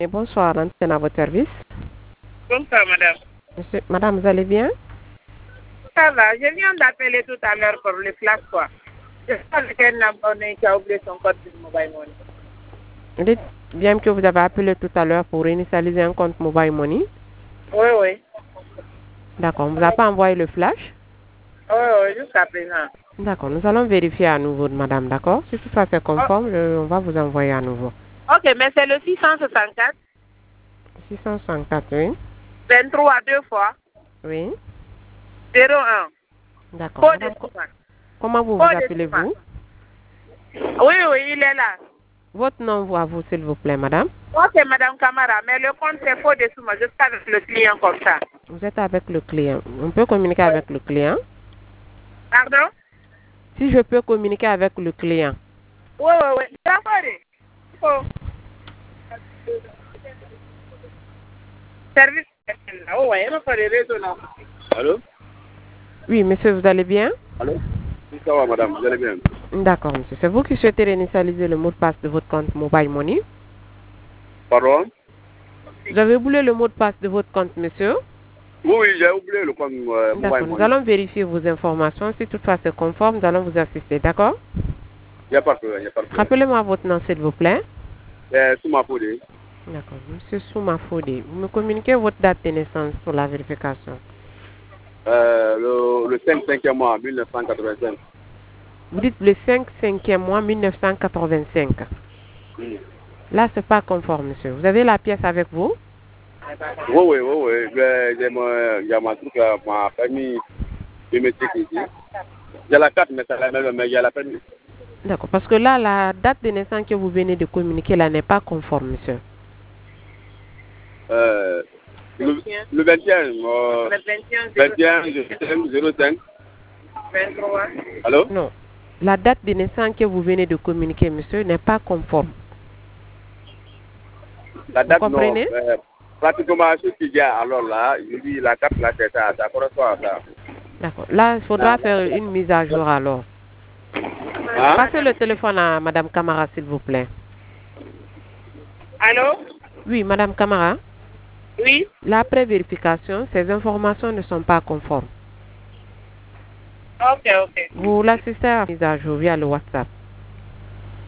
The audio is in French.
Et bonsoir, l'antenne à votre service. Bonsoir, madame. Madame, vous allez bien? Ça va, je viens d'appeler tout à l'heure pour le flash, quoi. Je sais pas lequel abonné qui a oublié son code sur Mobile Money. Dites bien que vous avez appelé tout à l'heure pour initialiser un compte Mobile Money. Oui, oui. D'accord, on ne vous a pas envoyé le flash? Oui, oui, jusqu'à présent. D'accord, nous allons vérifier à nouveau, madame, d'accord? Si tout ça c'est conforme, on va vous envoyer à nouveau. Ok, mais c'est le 664. 664, oui. 23 deux fois. Oui. 01. D'accord. Comment vous vous appelez-vous? Oui, oui, il est là. Votre nom à vous, s'il vous plaît, madame? Ok, madame Camara, mais le compte c'est faux dessous, moi je suis avec le client comme ça. Vous êtes avec le client. On peut communiquer avec le client? Pardon? Si je peux communiquer avec le client. Oui, oui, oui. D'accord. Service. Oh, ouais, il faut les réseaux là. Allô? Oui, monsieur, vous allez bien? Allô? Oui, ça va, madame, vous allez bien? D'accord, monsieur. C'est vous qui souhaitez réinitialiser le mot de passe de votre compte Mobile Money? Pardon? Vous avez oublié le mot de passe de votre compte, monsieur? Oui, oui, j'ai oublié le compte Mobile D'accord, Money. nous allons vérifier vos informations. Si toutefois c'est conforme, nous allons vous assister, d'accord? Il n'y a pas de problème, il n'y a pas de problème. Rappelez-moi votre nom, s'il vous plaît. Souma Fodé. D'accord, monsieur Souma Fodé. Vous me communiquez votre date de naissance pour la vérification. Le 5e mois 1985. Vous dites le 5e mois 1985. Là, c'est pas conforme, monsieur. Vous avez la pièce avec vous? Oui, oui, oui, oui. Il y a ma truc, ma famille biométrique ici. J'ai la carte, mais c'est la même, mais il y a la famille. D'accord, parce que là, la date de naissance que vous venez de communiquer, là, n'est pas conforme, monsieur. Le 21, 05. 23. Allô? Non. La date de naissance que vous venez de communiquer, monsieur, n'est pas conforme. La date, vous comprenez? non. Pratiquement ce qu'il y a, alors là, je dis la carte, là, c'est ça, ça correspond à ça. D'accord. Là, il faudra faire une mise à jour alors. Hein? Passez le téléphone à Madame Camara, s'il vous plaît. Allô? Oui, Madame Camara. Oui? Là, après vérification, ces informations ne sont pas conformes. Ok, ok. Vous l'assistez à la mise à jour via le WhatsApp.